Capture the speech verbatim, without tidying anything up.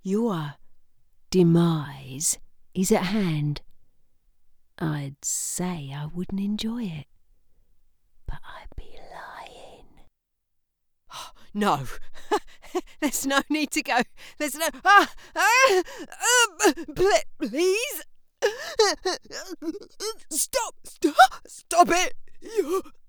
Your demise is at hand. I'd say I wouldn't enjoy it, but I'd be lying. No, there's no need to go. There's no... Ah, ah, ah, please. Stop, stop, stop it.